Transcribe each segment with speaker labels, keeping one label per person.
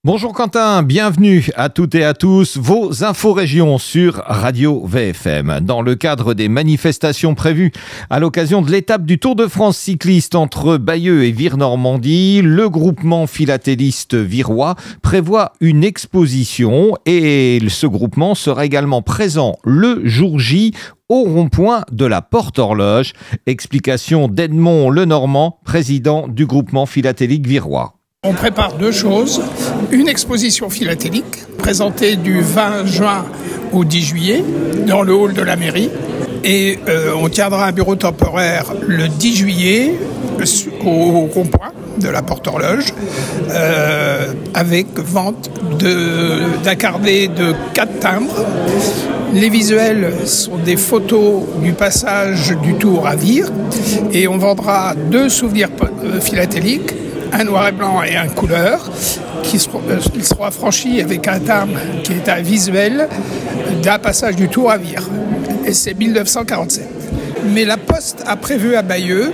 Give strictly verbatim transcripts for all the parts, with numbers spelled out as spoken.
Speaker 1: Bonjour Quentin, bienvenue à toutes et à tous, vos infos régions sur Radio V F M. Dans le cadre des manifestations prévues à l'occasion de l'étape du Tour de France cycliste entre Bayeux et Vire-Normandie, le groupement philatéliste virois prévoit une exposition et ce groupement sera également présent le jour J au rond-point de la Porte-Horloge. Explication d'Edmond Lenormand, président du groupement philatélique virois.
Speaker 2: On prépare deux choses, une exposition philatélique présentée du vingt juin au dix juillet dans le hall de la mairie et euh, on tiendra un bureau temporaire le dix juillet au rond-point de la Porte-Horloge euh, avec vente de, d'un carnet de quatre timbres. Les visuels sont des photos du passage du Tour à Vire et on vendra deux souvenirs philatéliques, un noir et blanc et un couleur, qui sera, qui sera franchi avec un timbre qui est un visuel d'un passage du Tour à Vire. Et c'est dix-neuf cent quarante-sept. Mais la Poste a prévu à Bayeux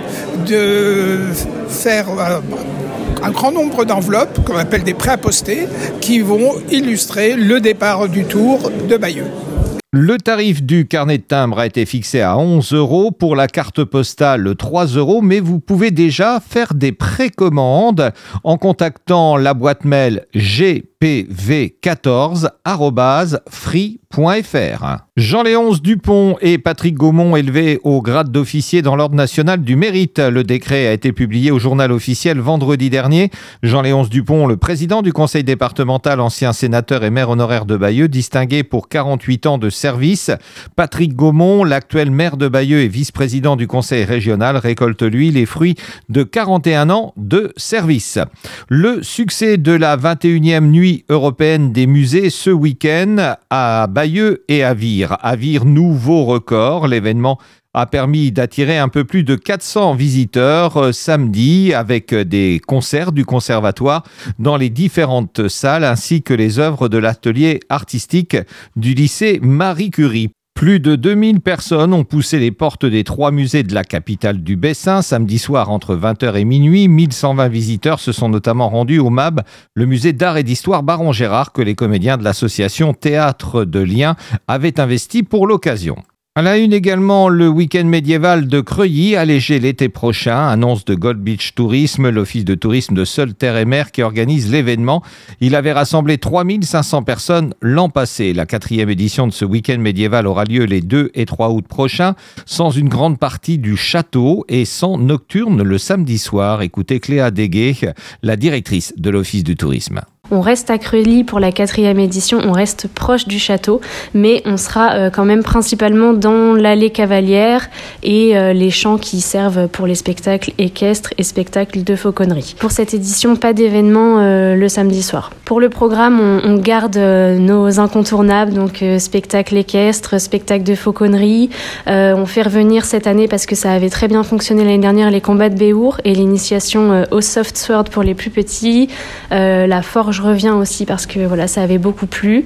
Speaker 2: de faire un, un grand nombre d'enveloppes, qu'on appelle des préimpostés, qui vont illustrer le départ du Tour de Bayeux.
Speaker 1: Le tarif du carnet de timbre a été fixé à onze euros, pour la carte postale trois euros, mais vous pouvez déjà faire des précommandes en contactant la boîte mail g p v quatorze arobase free point f r. Jean-Léonce Dupont et Patrick Gaumont élevés au grade d'officier dans l'ordre national du mérite. Le décret a été publié au journal officiel vendredi dernier. Jean-Léonce Dupont, le président du conseil départemental, ancien sénateur et maire honoraire de Bayeux, distingué pour quarante-huit ans de service. Patrick Gaumont, l'actuel maire de Bayeux et vice-président du conseil régional, récolte lui les fruits de quarante et un ans de service. Le succès de la vingt et unième nuit européenne des musées ce week-end à Bayeux et à Vire. À Vire, nouveau record. L'événement a permis d'attirer un peu plus de quatre cents visiteurs euh, samedi avec des concerts du conservatoire dans les différentes salles ainsi que les œuvres de l'atelier artistique du lycée Marie Curie. Plus de deux mille personnes ont poussé les portes des trois musées de la capitale du Bessin samedi soir entre vingt heures et minuit. mille cent vingt visiteurs se sont notamment rendus au M A B, le musée d'art et d'histoire Baron Gérard, que les comédiens de l'association Théâtre de Liens avaient investi pour l'occasion. À la une également, le week-end médiéval de Creuilly, allégé l'été prochain, annonce de Gold Beach Tourisme, l'office de tourisme de Seul Terre et Mer qui organise l'événement. Il avait rassemblé trois mille cinq cents personnes l'an passé. La quatrième édition de ce week-end médiéval aura lieu les deux et trois août prochains, sans une grande partie du château et sans nocturne le samedi soir. Écoutez Cléa Deguet, la directrice de l'office du tourisme.
Speaker 3: On reste à Creuilly pour la quatrième édition, on reste proche du château, mais on sera euh, quand même principalement dans l'allée Cavalière et euh, les champs qui servent pour les spectacles équestres et spectacles de fauconnerie. Pour cette édition, pas d'événement euh, le samedi soir. Pour le programme, on, on garde euh, nos incontournables, donc euh, spectacle équestre, spectacle de fauconnerie. Euh, on fait revenir cette année, parce que ça avait très bien fonctionné l'année dernière, les combats de Béour et l'initiation euh, au soft sword pour les plus petits, euh, la forge revient aussi parce que voilà, ça avait beaucoup plu.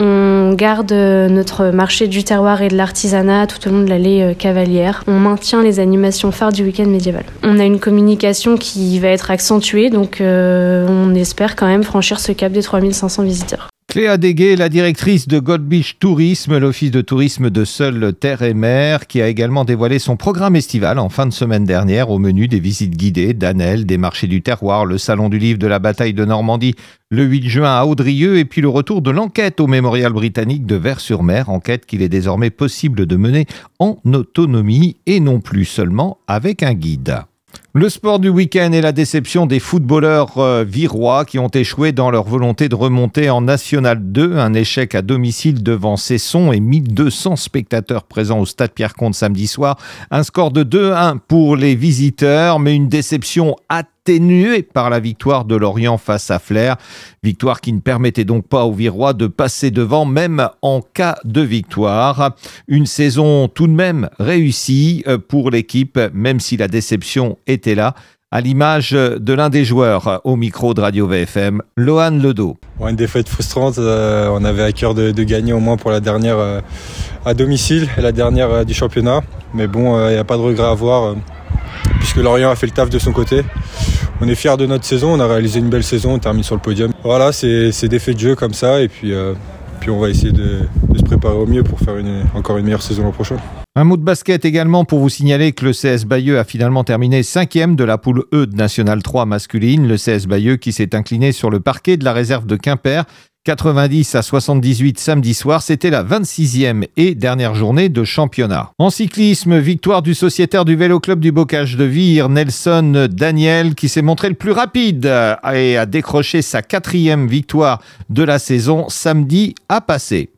Speaker 3: On garde notre marché du terroir et de l'artisanat tout au long de l'allée Cavalière. On maintient les animations phares du week-end médiéval. On a une communication qui va être accentuée, donc euh, on espère quand même franchir ce cap des trois mille cinq cents visiteurs.
Speaker 1: Cléa Deguet, la directrice de Gold Beach Tourisme, l'office de tourisme de Seul Terre et Mer, qui a également dévoilé son programme estival en fin de semaine dernière, au menu des visites guidées d'Annelle, des marchés du terroir, le salon du livre de la bataille de Normandie le huit juin à Audrieux et puis le retour de l'enquête au Mémorial britannique de Vers-sur-Mer, enquête qu'il est désormais possible de mener en autonomie et non plus seulement avec un guide. Le sport du week-end et la déception des footballeurs euh, virois qui ont échoué dans leur volonté de remonter en National deux. Un échec à domicile devant Cesson et mille deux cents spectateurs présents au stade Pierre-Comte samedi soir. Un score de deux à un pour les visiteurs, mais une déception atténuée par la victoire de Lorient face à Flers. Victoire qui ne permettait donc pas aux Virois de passer devant, même en cas de victoire. Une saison tout de même réussie pour l'équipe, même si la déception était là, à l'image de l'un des joueurs au micro de Radio V F M, Lohan Ledo.
Speaker 4: Bon, une défaite frustrante, euh, on avait à cœur de, de gagner au moins pour la dernière euh, à domicile, la dernière euh, du championnat. Mais bon, il euh, n'y a pas de regret à avoir. Euh, puisque Lorient a fait le taf de son côté. On est fiers de notre saison, on a réalisé une belle saison, on termine sur le podium. Voilà, c'est, c'est des faits de jeu comme ça, et puis, euh, puis on va essayer de, de se préparer au mieux pour faire une, encore une meilleure saison l'an prochain.
Speaker 1: Un mot de basket également pour vous signaler que le C S Bayeux a finalement terminé cinquième de la poule E de National trois masculine. Le C S Bayeux qui s'est incliné sur le parquet de la réserve de Quimper. quatre-vingt-dix à soixante-dix-huit samedi soir, c'était la vingt-sixième et dernière journée de championnat. En cyclisme, victoire du sociétaire du Vélo Club du Bocage de Vire, Nelson Daniel, qui s'est montré le plus rapide et a décroché sa quatrième victoire de la saison samedi à Passé.